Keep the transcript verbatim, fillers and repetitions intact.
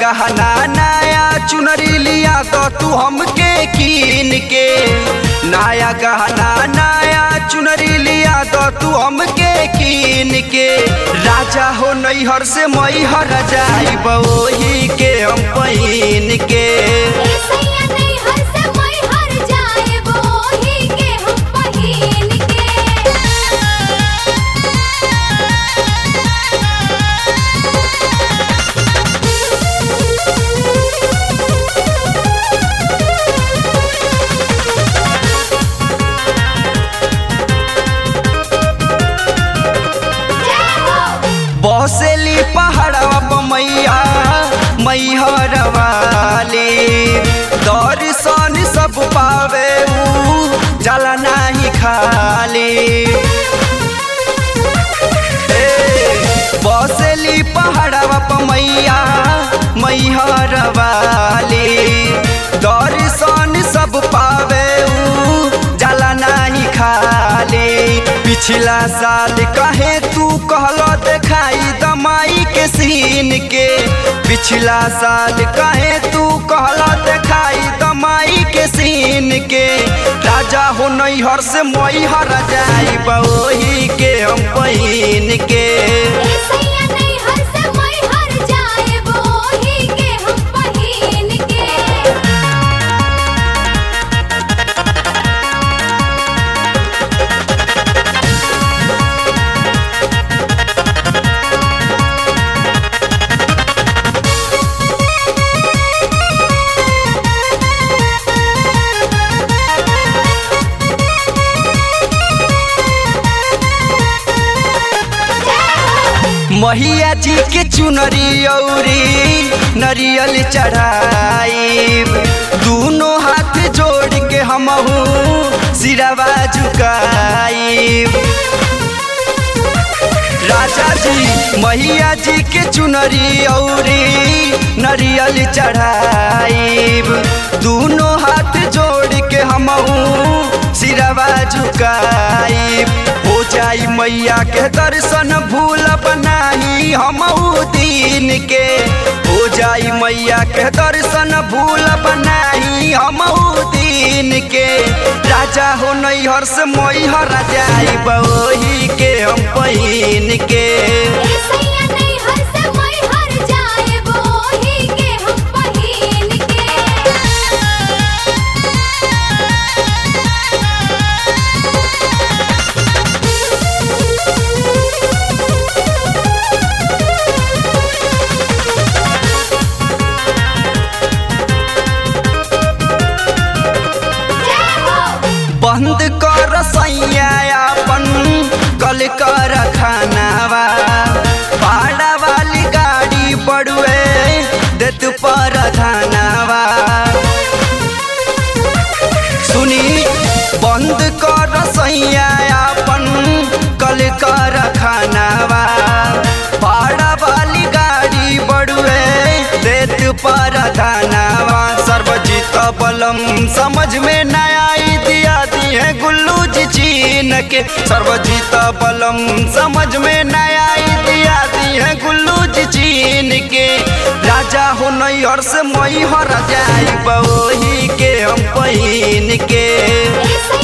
गहना नया चुनरी लिया तो तू हमके कीन के। नया गहना नया चुनरी लिया तो तू हमके कीन के। राजा हो नैहर से मैहर जाई बही के हम पहिन के। बसेली पहाड़वा प मैया मैहर वाली। दर्शन सब पावे ऊ जला नाही खाली। बसेली पहाड़वा प मैया मैहर वाली। दर्शन सब पावे ऊ जला नाही खाली। पिछला साल कहे तू कहलो देखाई दमाई के सीन के। पिछला साल कहे तू कहलो देखाई दमाई के सीन के। राजा हो नैहर से मैहर जाई बही के हम पहिन के। मैया जी के चुनरी औरी नरियल चढ़ाई। दोनों हाथ जोड़ के हमहू सिरवा झुकाई। राजा जी मैया जी के चुनरी औरी नरियल चढ़ाई। दोनों हाथ जोड़ के हमहू सिरवा झुकाई। हो जाई मैया के दर्शन भूल बनाही हमहू दीन के। हो जाई मैया के दर्शन भूल बनाही हमहू दीन के। राजा हो नैहर से मैहर जाई बही के हम पहिन के। बंद कर सैया अपन कल कर खानावा। भाड़ा वाली गाड़ी बड़ुए देत पर धानावा। सुनी बंद कर सैया अपन कल कर खानावा। भाड़ा वाली गाड़ी बड़ुए देत पर धानावा। सर्वजीत बलम समझ में न आई दिया दिए गुल्लू जी चीन के। सर्वजीत बलम समझ में न आई दिया दिए गुल्लू जी चीन के। राजा हो नैहर से मैहर जाई बही के हम पहिन के।